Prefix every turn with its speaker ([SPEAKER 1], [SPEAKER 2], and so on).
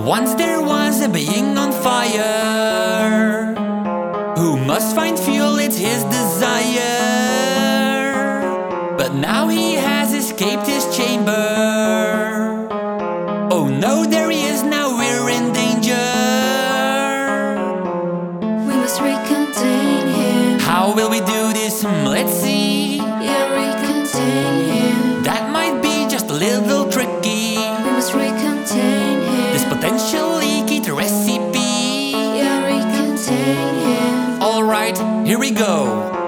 [SPEAKER 1] Once there was a being on fire who must find fuel, it's his desire. But now he has escaped his chamber. Oh no, there he is, now we're in danger.
[SPEAKER 2] We must recontain him.
[SPEAKER 1] How will we do this? Let's see.
[SPEAKER 2] Yeah, recontain him.
[SPEAKER 1] That might be just a little tricky.
[SPEAKER 2] We must recontain him.
[SPEAKER 1] This potentially key to recipe.
[SPEAKER 2] Yeah, recontain him.
[SPEAKER 1] Alright, here we go.